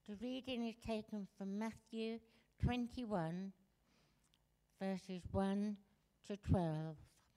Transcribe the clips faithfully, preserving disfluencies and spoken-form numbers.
The reading is taken from Matthew twenty-one, verses one to twelve.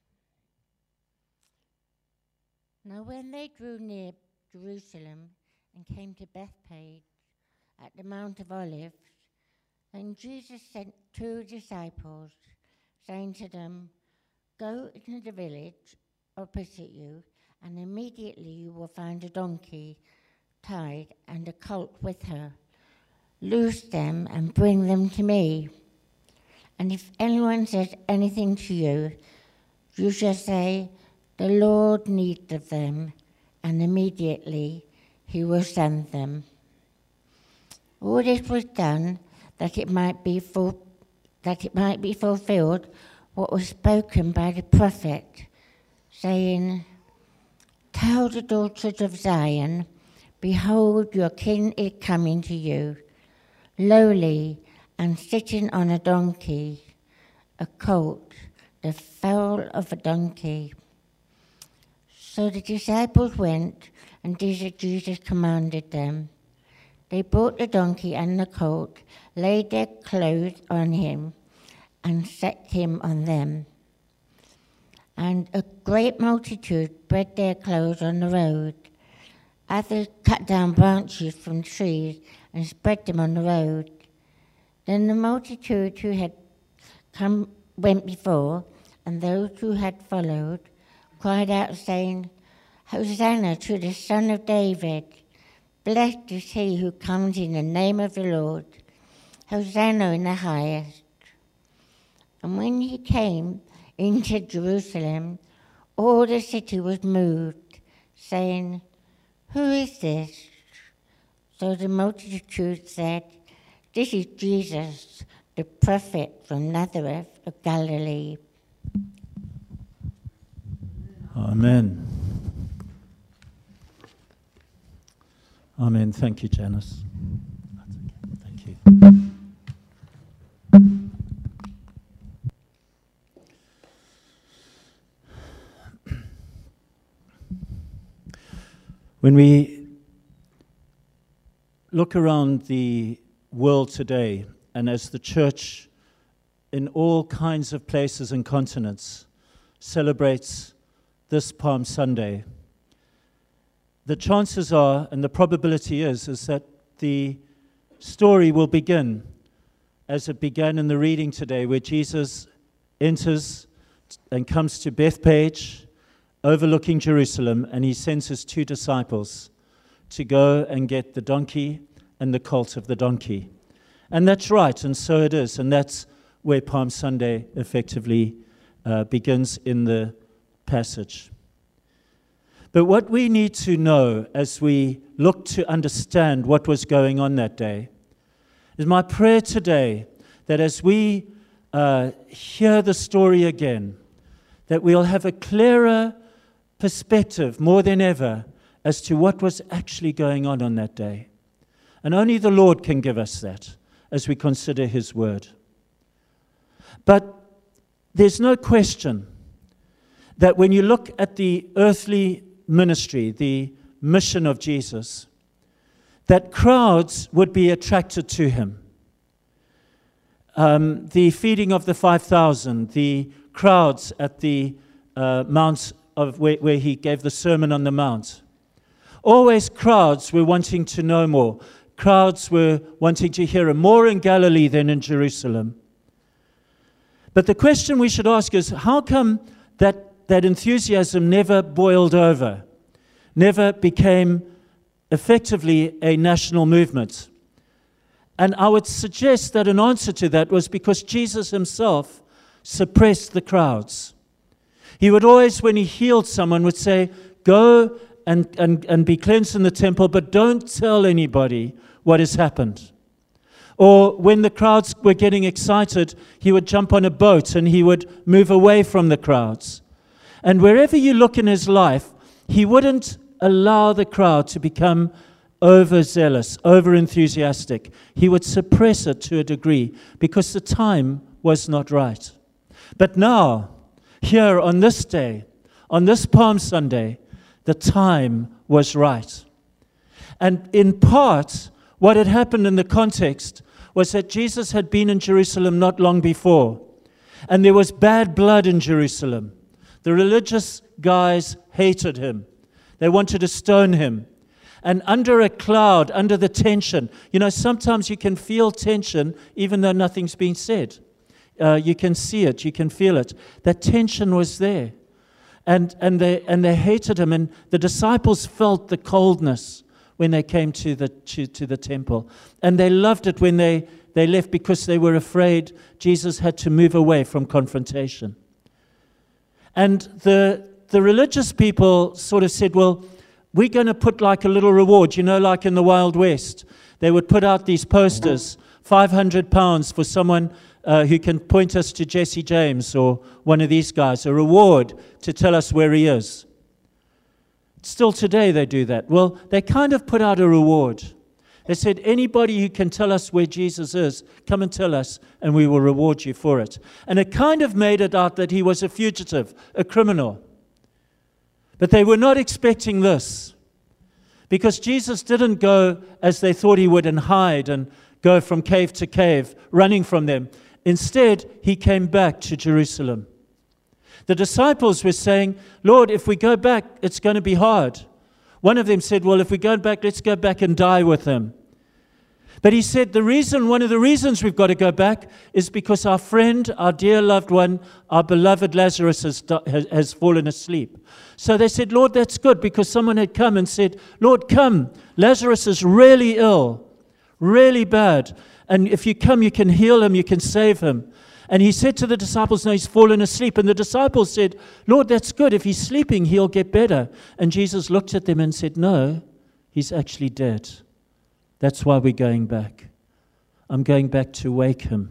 Now when they drew near Jerusalem and came to Bethphage at the Mount of Olives, then Jesus sent two disciples, saying to them, "Go into the village opposite you, and immediately you will find a donkey tied and a colt with her. Loose them and bring them to me. And if anyone says anything to you, you shall say, 'The Lord needs of them,' and immediately he will send them." All this was done that it might be full, that it might be fulfilled what was spoken by the prophet, saying, "Tell the daughters of Zion, behold, your king is coming to you, lowly and sitting on a donkey, a colt, the foal of a donkey." So the disciples went and did as Jesus commanded them. They brought the donkey and the colt, laid their clothes on him, and set him on them. And a great multitude spread their clothes on the road. Others cut down branches from trees and spread them on the road. Then the multitude who had come went before, and those who had followed, cried out, saying, "Hosanna to the Son of David! Blessed is he who comes in the name of the Lord! Hosanna in the highest!" And when he came into Jerusalem, all the city was moved, saying, "Who is this?" So the multitude said, "This is Jesus, the prophet from Nazareth of Galilee." Amen. Amen. Thank you, Janice. That's okay. Thank you. When we look around the world today, and as the church in all kinds of places and continents celebrates this Palm Sunday, the chances are, and the probability is, is that the story will begin as it began in the reading today, where Jesus enters and comes to Bethphage, overlooking Jerusalem, and he sends his two disciples to go and get the donkey and the colt of the donkey. And that's right, and so it is, and that's where Palm Sunday effectively uh, begins in the passage. But what we need to know as we look to understand what was going on that day is my prayer today that as we uh, hear the story again, that we'll have a clearer perspective more than ever as to what was actually going on on that day. And only the Lord can give us that as we consider his word. But there's no question that when you look at the earthly ministry, the mission of Jesus, that crowds would be attracted to him. Um, the feeding of the five thousand, the crowds at the uh, Mount of where, where he gave the Sermon on the Mount. Always crowds were wanting to know more. Crowds were wanting to hear him, more in Galilee than in Jerusalem. But the question we should ask is, how come that, that enthusiasm never boiled over, never became effectively a national movement? And I would suggest that an answer to that was because Jesus himself suppressed the crowds. He would always, when he healed someone, would say, "Go and, and, and be cleansed in the temple, but don't tell anybody what has happened." Or when the crowds were getting excited, he would jump on a boat and he would move away from the crowds. And wherever you look in his life, he wouldn't allow the crowd to become overzealous, over-enthusiastic. He would suppress it to a degree because the time was not right. But now, here on this day, on this Palm Sunday, the time was right. And in part, What had happened in the context was that Jesus had been in Jerusalem not long before, and there was bad blood in Jerusalem. The religious guys hated him. They wanted to stone him. And under a cloud, under the tension, you know, sometimes you can feel tension even though nothing's been said. Uh, you can see it, you can feel it. That tension was there. And, and, they, and they hated him, and the disciples felt the coldness when they came to the, to, to the temple. And they loved it when they, they left because they were afraid Jesus had to move away from confrontation. And the, the religious people sort of said, well, we're going to put like a little reward, you know, like in the Wild West. They would put out these posters, five hundred pounds for someone uh, who can point us to Jesse James or one of these guys, a reward to tell us where he is. Still today they do that. Well, they kind of put out a reward. They said, anybody who can tell us where Jesus is, come and tell us, and we will reward you for it. And it kind of made it out that he was a fugitive, a criminal. But they were not expecting this, because Jesus didn't go as they thought he would and hide and go from cave to cave, running from them. Instead, he came back to Jerusalem. The disciples were saying, Lord, if we go back, it's going to be hard. One of them said, well, if we go back, let's go back and die with him. But he said, the reason, one of the reasons we've got to go back is because our friend, our dear loved one, our beloved Lazarus has, has, has fallen asleep. So they said, Lord, that's good, because someone had come and said, Lord, come. Lazarus is really ill, really bad. And if you come, you can heal him, you can save him. And he said to the disciples, no, he's fallen asleep. And the disciples said, Lord, that's good. If he's sleeping, he'll get better. And Jesus looked at them and said, no, he's actually dead. That's why we're going back. I'm going back to wake him.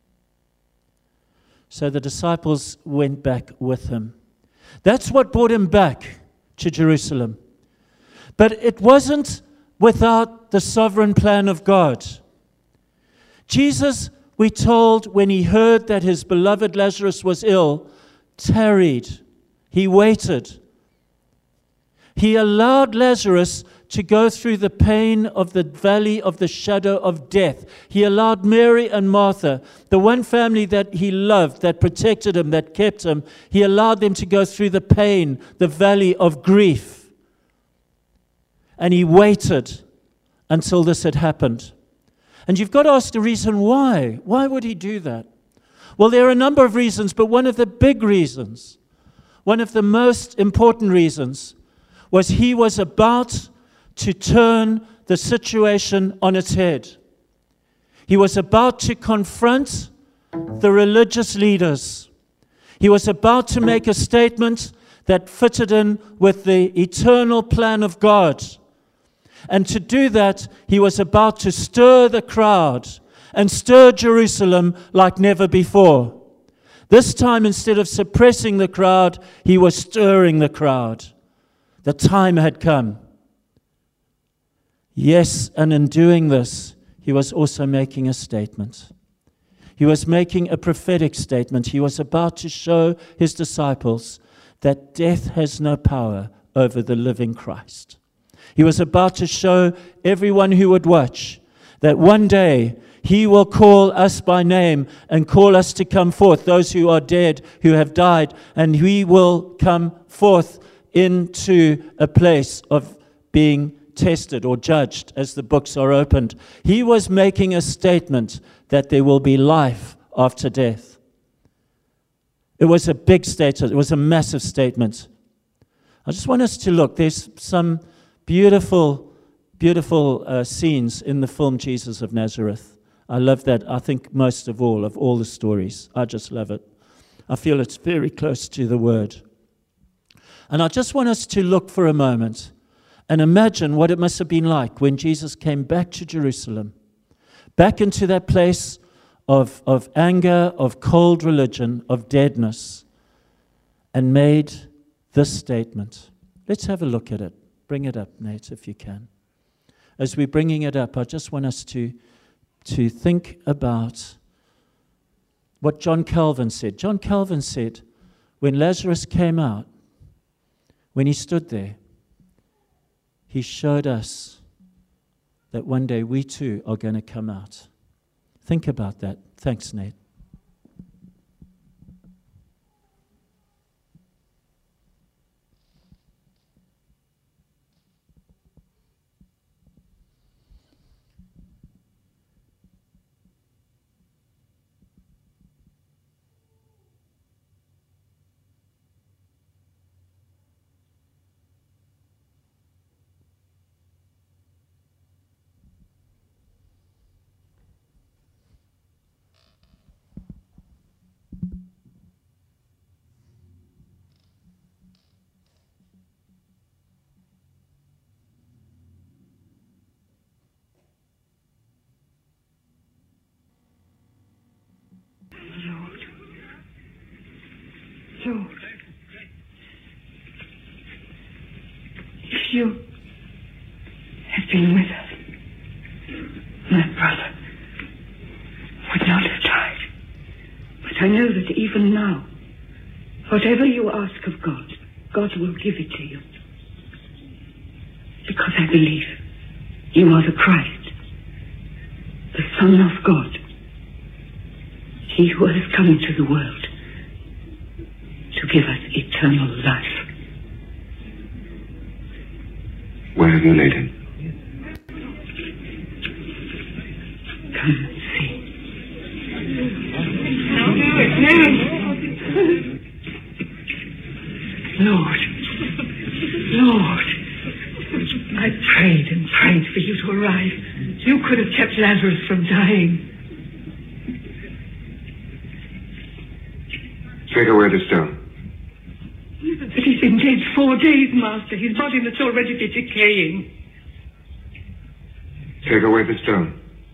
So the disciples went back with him. That's what brought him back to Jerusalem. But it wasn't without the sovereign plan of God. Jesus, we told, when he heard that his beloved Lazarus was ill, tarried. He waited. He allowed Lazarus to go through the pain of the valley of the shadow of death. He allowed Mary and Martha, the one family that he loved, that protected him, that kept him, he allowed them to go through the pain, the valley of grief. And he waited until this had happened. And you've got to ask the reason why. Why would he do that? Well, there are a number of reasons, but one of the big reasons, one of the most important reasons, was he was about to turn the situation on its head. He was about to confront the religious leaders. He was about to make a statement that fitted in with the eternal plan of God. And to do that, he was about to stir the crowd and stir Jerusalem like never before. This time, instead of suppressing the crowd, he was stirring the crowd. The time had come. Yes, and in doing this, he was also making a statement. He was making a prophetic statement. He was about to show his disciples that death has no power over the living Christ. He was about to show everyone who would watch that one day he will call us by name and call us to come forth, those who are dead, who have died, and he will come forth into a place of being tested or judged as the books are opened. He was making a statement that there will be life after death. It was a big statement. It was a massive statement. I just want us to look. There's some beautiful, beautiful uh, scenes in the film Jesus of Nazareth. I love that. I think most of all, of all the stories. I just love it. I feel it's very close to the Word. And I just want us to look for a moment and imagine what it must have been like when Jesus came back to Jerusalem, back into that place of, of anger, of cold religion, of deadness, and made this statement. Let's have a look at it. Bring it up, Nate, if you can. As we're bringing it up, I just want us to, to think about what John Calvin said. John Calvin said, when Lazarus came out, when he stood there, he showed us that one day we too are going to come out. Think about that. Thanks, Nate. Lord, if you had been with us, my brother would not have died. But I know that even now, whatever you ask of God, God will give it to you. Because I believe you are the Christ, the Son of God, He who has come into the world to give us eternal life. Where have you laid him? Come and see. Lord, Lord, I prayed and prayed for you to arrive. You could have kept Lazarus from dying. Take away the stone. But he's been dead four days, Master. His body must already be decaying. Take away the stone.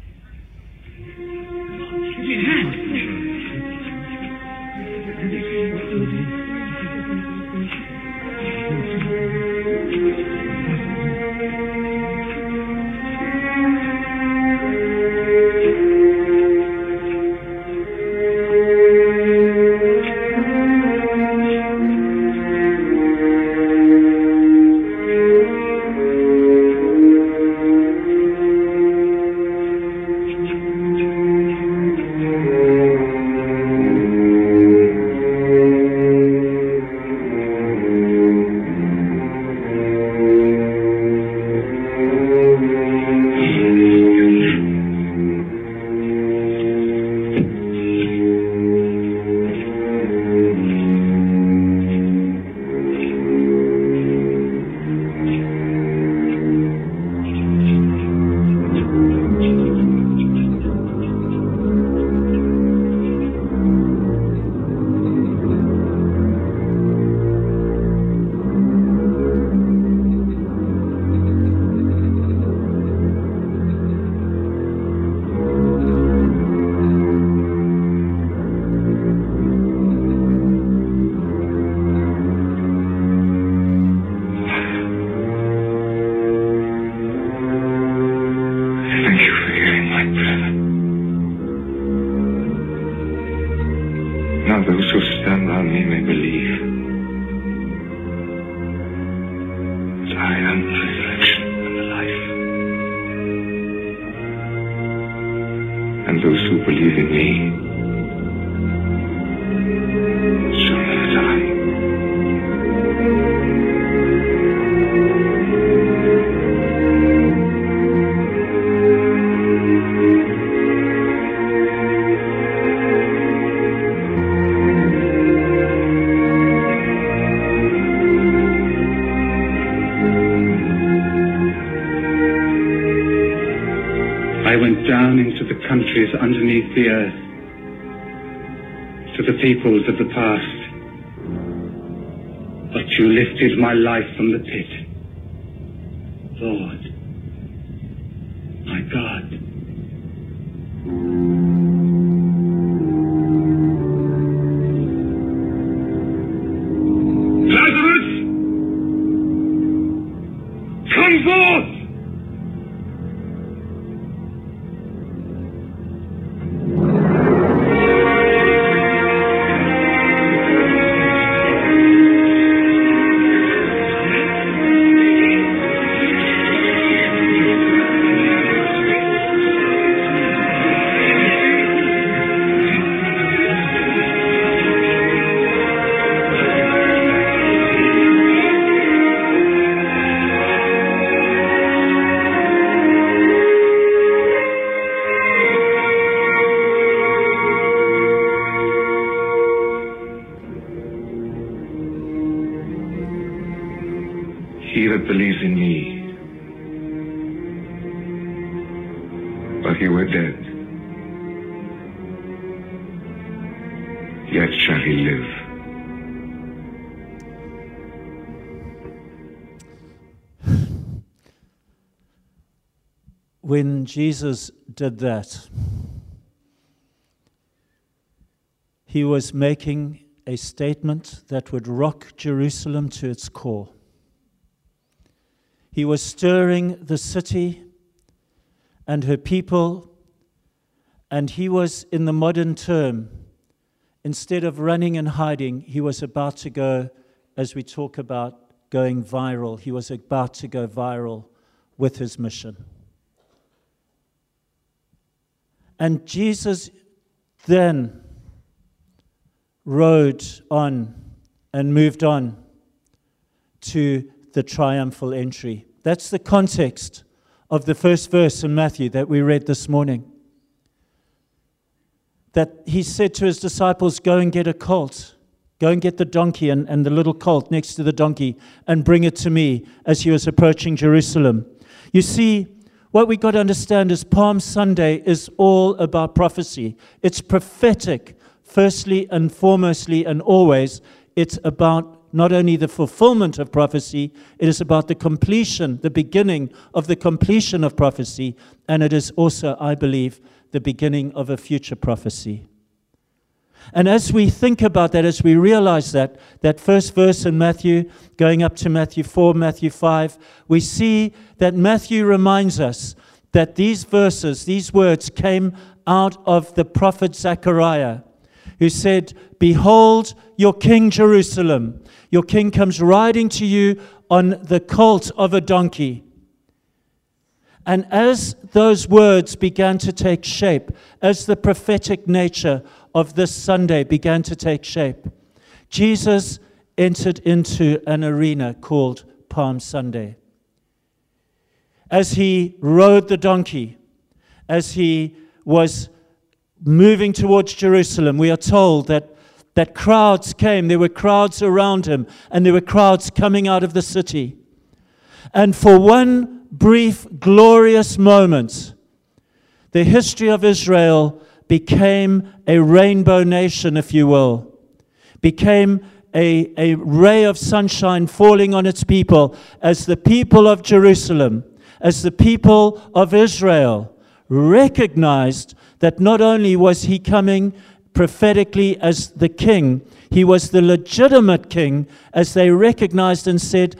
Underneath the earth, to the peoples of the past. But you lifted my life from the pit. Lord, my God. Lazarus! Come forth! thought he were dead. Yet shall he live. When Jesus did that, he was making a statement that would rock Jerusalem to its core. He was stirring the city and her people, and he was, in the modern term, instead of running and hiding, he was about to go, as we talk about going viral, he was about to go viral with his mission. And Jesus then rode on and moved on to the triumphal entry. That's the context of the first verse in Matthew that we read this morning. That he said to his disciples, go and get a colt. Go and get the donkey and, and the little colt next to the donkey and bring it to me, as he was approaching Jerusalem. You see, what we got to understand is Palm Sunday is all about prophecy. It's prophetic, firstly and foremostly and always. It's about not only the fulfillment of prophecy, it is about the completion, the beginning of the completion of prophecy, and it is also, I believe, the beginning of a future prophecy. And as we think about that, as we realize that, that first verse in Matthew, going up to Matthew four, Matthew five, we see that Matthew reminds us that these verses, these words came out of the prophet Zechariah, who said, behold your king Jerusalem. Your king comes riding to you on the colt of a donkey. And as those words began to take shape, as the prophetic nature of this Sunday began to take shape, Jesus entered into an arena called Palm Sunday. As he rode the donkey, as he was moving towards Jerusalem, we are told that, that crowds came. There were crowds around him, and there were crowds coming out of the city. And for one brief, glorious moment, the history of Israel became a rainbow nation, if you will, became a, a ray of sunshine falling on its people as the people of Jerusalem, as the people of Israel recognized that not only was he coming prophetically as the king, he was the legitimate king, as they recognized and said,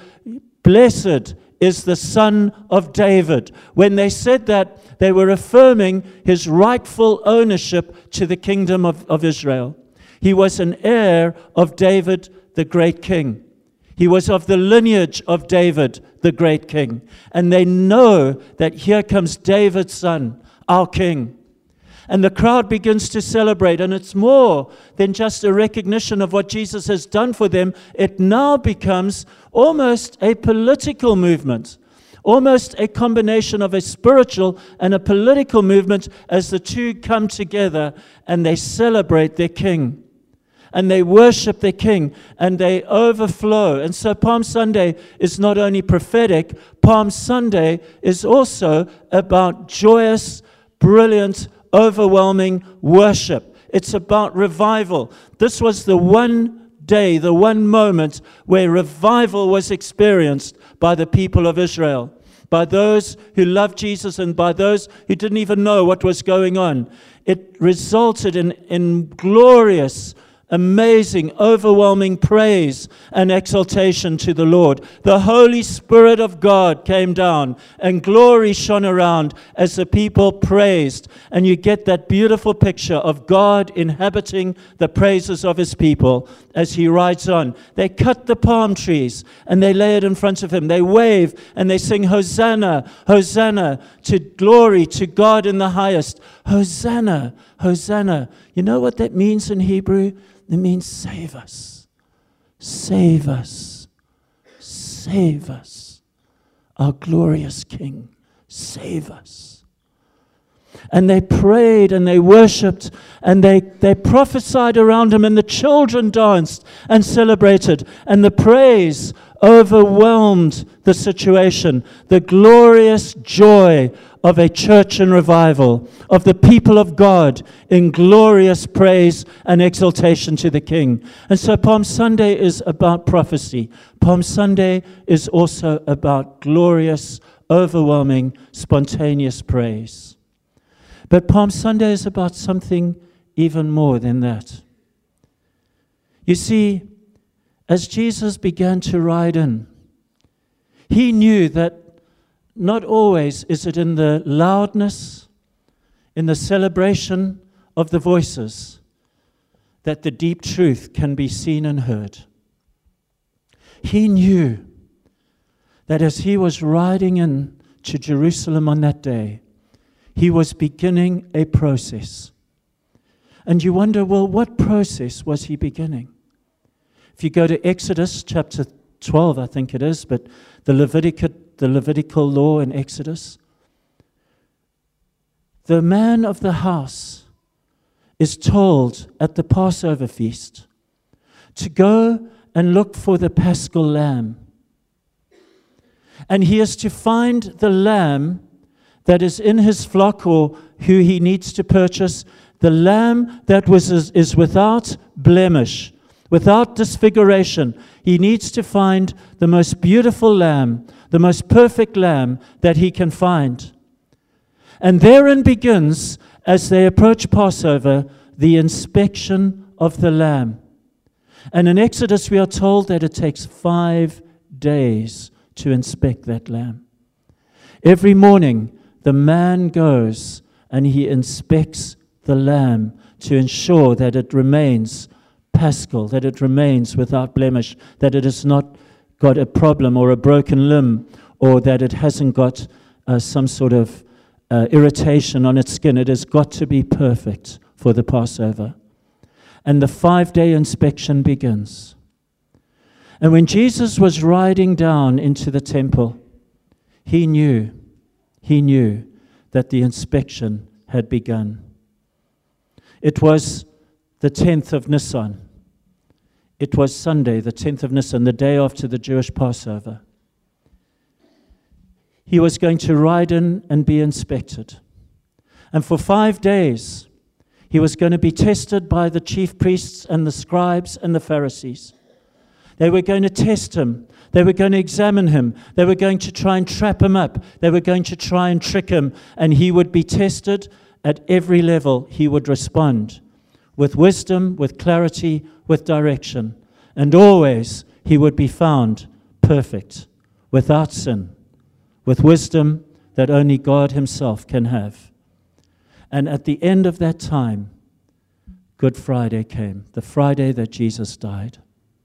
blessed is the Son of David. When they said that, they were affirming his rightful ownership to the kingdom of, of Israel. He was an heir of David, the great king. He was of the lineage of David, the great king. And they know that here comes David's son, our king. And the crowd begins to celebrate, and it's more than just a recognition of what Jesus has done for them. It now becomes almost a political movement, almost a combination of a spiritual and a political movement, as the two come together and they celebrate their king. And they worship their king, and they overflow. And so Palm Sunday is not only prophetic, Palm Sunday is also about joyous, brilliant, overwhelming worship. It's about revival. This was the one day, the one moment where revival was experienced by the people of Israel, by those who loved Jesus and by those who didn't even know what was going on. It resulted in, in glorious, amazing, overwhelming praise and exaltation to the Lord. The Holy Spirit of God came down and glory shone around as the people praised. And you get that beautiful picture of God inhabiting the praises of his people as he rides on. They cut the palm trees and they lay it in front of him. They wave and they sing, Hosanna, Hosanna, to glory to God in the highest. Hosanna, Hosanna. You know what that means in Hebrew? It means save us, save us, save us, our glorious King, save us. And they prayed and they worshipped and they, they prophesied around him, and the children danced and celebrated, and the praise overwhelmed the situation. The glorious joy of a church in revival, of the people of God in glorious praise and exaltation to the King. And so Palm Sunday is about prophecy. Palm Sunday is also about glorious, overwhelming, spontaneous praise. But Palm Sunday is about something even more than that. You see, as Jesus began to ride in, he knew that not always is it in the loudness, in the celebration of the voices, that the deep truth can be seen and heard. He knew that as he was riding in to Jerusalem on that day, he was beginning a process. And you wonder, well, what process was he beginning? If you go to Exodus chapter twelve, I think it is, but the Levitical, the Levitical law in Exodus, the man of the house is told at the Passover feast to go and look for the Paschal lamb. And he is to find the lamb that is in his flock or who he needs to purchase, the lamb that was is, is without blemish, without disfiguration. He needs to find the most beautiful lamb, the most perfect lamb that he can find. And therein begins, as they approach Passover, the inspection of the lamb. And in Exodus we are told that it takes five days to inspect that lamb. Every morning the man goes and he inspects the lamb to ensure that it remains paschal, that it remains without blemish, that it has not got a problem or a broken limb, or that it hasn't got uh, some sort of uh, irritation on its skin. It has got to be perfect for the Passover. And the five-day inspection begins. And when Jesus was riding down into the temple, he knew, he knew that the inspection had begun. It was the tenth of Nisan. It was Sunday, the tenth of Nisan, the day after the Jewish Passover. He was going to ride in and be inspected. And for five days, he was going to be tested by the chief priests and the scribes and the Pharisees. They were going to test him. They were going to examine him. They were going to try and trap him up. They were going to try and trick him. And he would be tested at every level. He would respond with wisdom, with clarity, with direction. And always he would be found perfect, without sin, with wisdom that only God himself can have. And at the end of that time, Good Friday came, the Friday that Jesus died.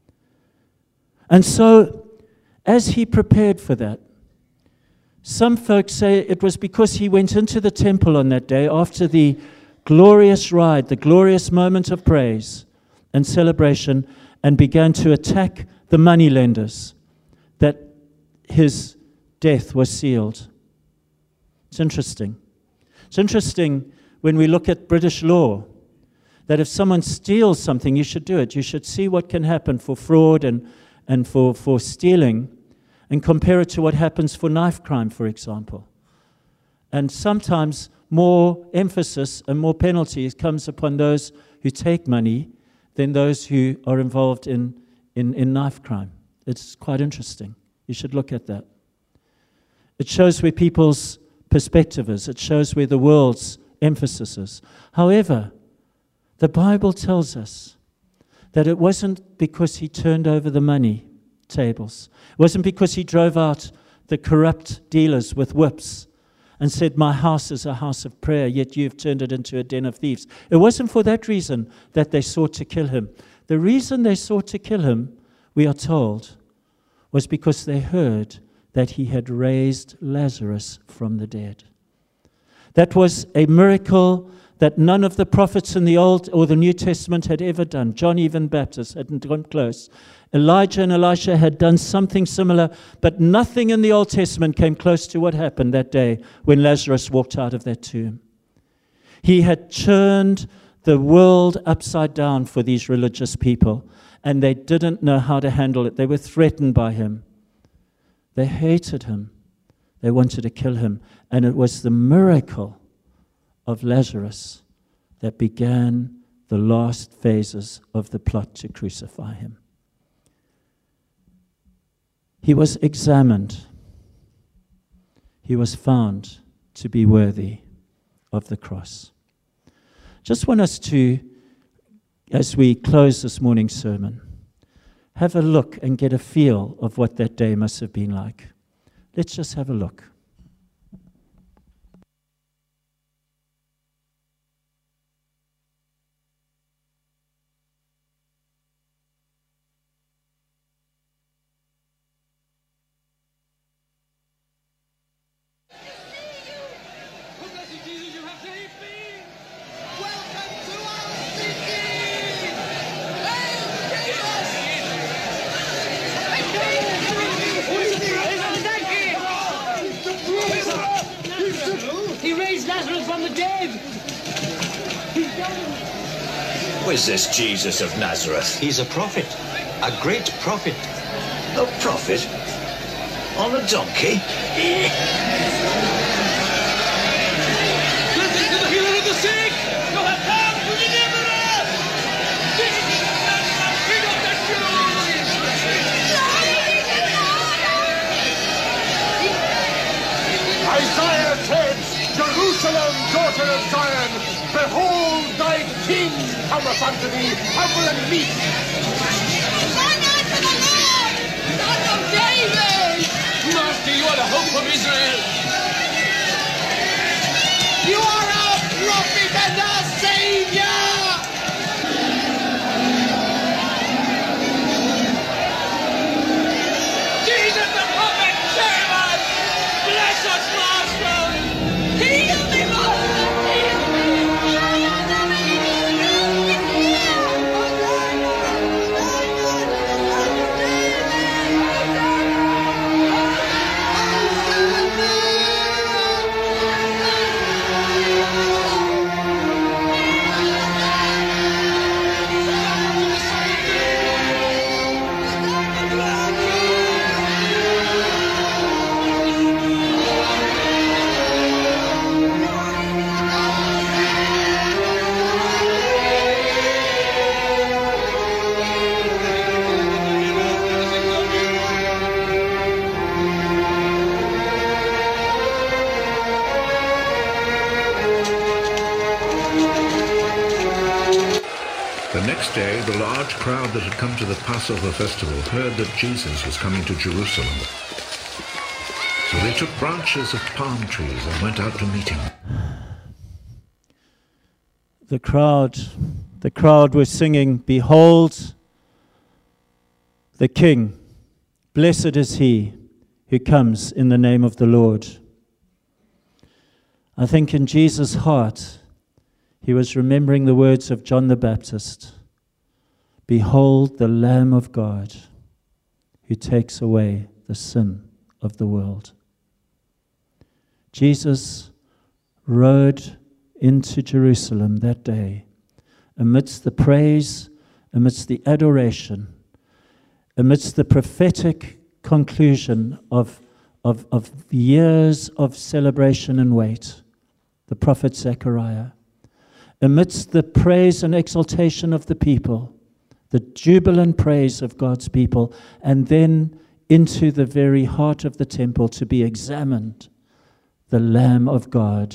And so, as he prepared for that, some folks say it was because he went into the temple on that day after the glorious ride, the glorious moment of praise and celebration, and began to attack the moneylenders, that his death was sealed. It's interesting. It's interesting when we look at British law, that if someone steals something, you should do it. You should see what can happen for fraud and, and for, for stealing, and compare it to what happens for knife crime, for example. And sometimes more emphasis and more penalties comes upon those who take money than those who are involved in, in, in knife crime. It's quite interesting. You should look at that. It shows where people's perspective is. It shows where the world's emphasis is. However, the Bible tells us that it wasn't because he turned over the money tables. It wasn't because he drove out the corrupt dealers with whips and said, "My house is a house of prayer, yet you've turned it into a den of thieves." It wasn't for that reason that they sought to kill him. The reason they sought to kill him, we are told, was because they heard that he had raised Lazarus from the dead. That was a miracle that none of the prophets in the Old or the New Testament had ever done. John even Baptist hadn't gone close. Elijah and Elisha had done something similar, but nothing in the Old Testament came close to what happened that day when Lazarus walked out of that tomb. He had turned the world upside down for these religious people, and they didn't know how to handle it. They were threatened by him. They hated him. They wanted to kill him. And it was the miracle of Lazarus that began the last phases of the plot to crucify him. He was examined. He was found to be worthy of the cross. Just want us to, as we close this morning's sermon, have a look and get a feel of what that day must have been like. Let's just have a look. Who is this Jesus of Nazareth? He's a prophet, a great prophet. A prophet? On a donkey? Listen to the healer of the sick! You have come to deliver us! Jesus of Nazareth, King of the Jews! Isaiah said, Jerusalem, daughter of Zion, behold, thy king cometh unto thee, humble and meek. Honor to the Lord, Son of David! Master, you are the hope of Israel. You are our prophet and our savior! Jesus the prophet, save us! Bless us, Master! Heal me, Master! Heal The next day, the large crowd that had come to the Passover festival heard that Jesus was coming to Jerusalem. So they took branches of palm trees and went out to meet him. The crowd, the crowd was singing, "Behold the King, blessed is he who comes in the name of the Lord." I think in Jesus' heart, he was remembering the words of John the Baptist. Behold the Lamb of God who takes away the sin of the world. Jesus rode into Jerusalem that day amidst the praise, amidst the adoration, amidst the prophetic conclusion of, of, of years of celebration and wait, the prophet Zechariah. Amidst the praise and exaltation of the people, the jubilant praise of God's people, and then into the very heart of the temple to be examined, the Lamb of God.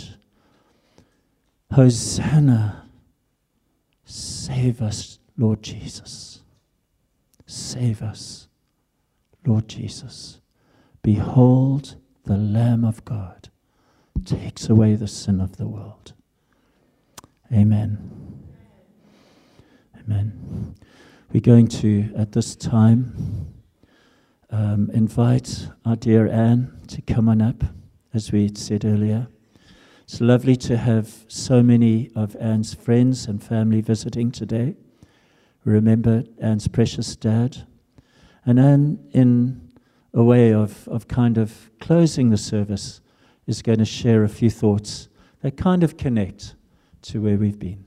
Hosanna, save us, Lord Jesus. Save us, Lord Jesus. Behold, the Lamb of God takes away the sin of the world. Amen. Amen. We're going to, at this time, um, invite our dear Anne to come on up, as we said earlier. It's lovely to have so many of Anne's friends and family visiting today. Remember Anne's precious dad. And Anne, in a way of, of kind of closing the service, is going to share a few thoughts that kind of connect to where we've been.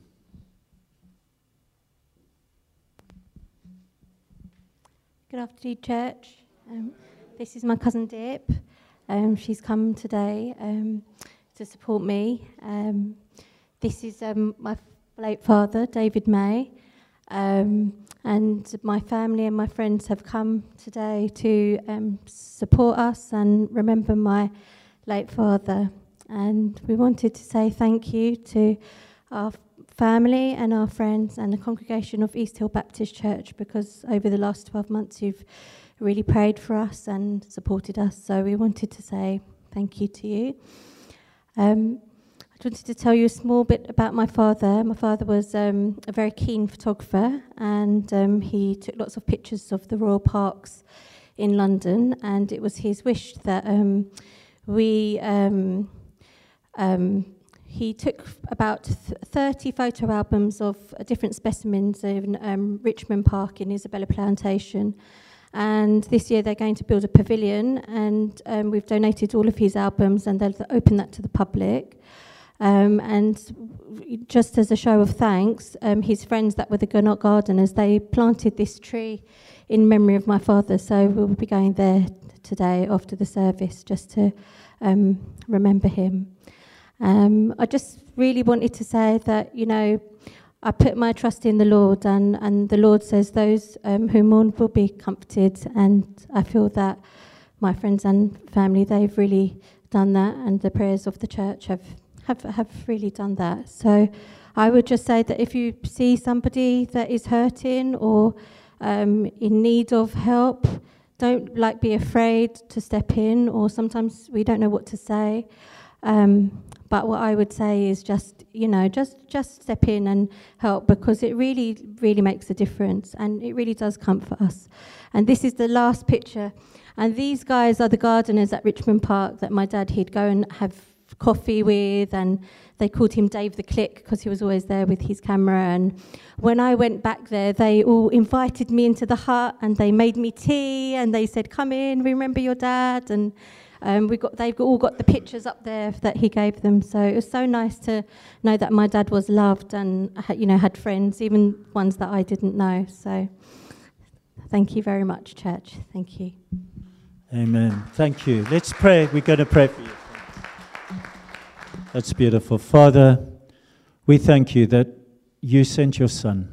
Good afternoon, church. Um, This is my cousin Dip. Um, she's come today um, to support me. Um, this is um, my late father, David May. Um, and my family and my friends have come today to um, support us and remember my late father. And we wanted to say thank you to our family and our friends and the congregation of East Hill Baptist Church, because over the last twelve months you've really prayed for us and supported us. So we wanted to say thank you to you. Um, I wanted to tell you a small bit about my father. My father was um, a very keen photographer, and um, he took lots of pictures of the royal parks in London, and it was his wish that um, we... Um, um, he took about thirty photo albums of uh, different specimens in um, Richmond Park in Isabella Plantation. And this year they're going to build a pavilion, and um, we've donated all of his albums, and they'll open that to the public. Um, and just as a show of thanks, um, his friends that were the Gunnock Gardeners, they planted this tree in memory of my father. So we'll be going there today after the service just to um, remember him. Um, I just really wanted to say that, you know, I put my trust in the Lord, and, and the Lord says those um, who mourn will be comforted, and I feel that my friends and family, they've really done that, and the prayers of the church have, have, have really done that. So I would just say that if you see somebody that is hurting or um, in need of help, don't like be afraid to step in, or sometimes we don't know what to say. Um, But what I would say is just, you know, just, just step in and help, because it really, really makes a difference, and it really does comfort us. And this is the last picture. And these guys are the gardeners at Richmond Park that my dad, he'd go and have coffee with, and they called him Dave the Click because he was always there with his camera. And when I went back there, they all invited me into the hut, and they made me tea, and they said, come in, remember your dad. And Um, we got, they've all got the pictures up there that he gave them. So it was so nice to know that my dad was loved and, you know, had friends, even ones that I didn't know. So thank you very much, church. Thank you. Amen. Thank you. Let's pray. We're going to pray for you. That's beautiful. Father, we thank you that you sent your Son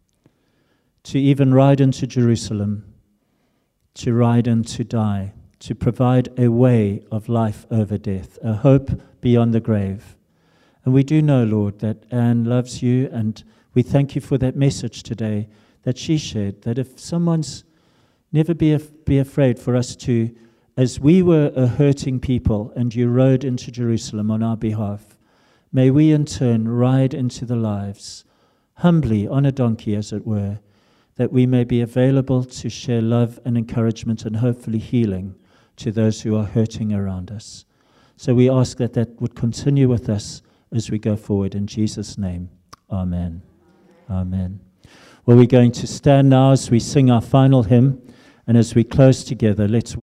to even ride into Jerusalem, to ride and to die, to provide a way of life over death, a hope beyond the grave. And we do know, Lord, that Anne loves you, and we thank you for that message today that she shared, that if someone's, never be, af- be afraid for us to, as we were a hurting people and you rode into Jerusalem on our behalf, may we in turn ride into the lives, humbly on a donkey as it were, that we may be available to share love and encouragement and hopefully healing to those who are hurting around us. So we ask that that would continue with us as we go forward. In Jesus' name, amen. Amen. Well, we're going to stand now as we sing our final hymn, and as we close together, let's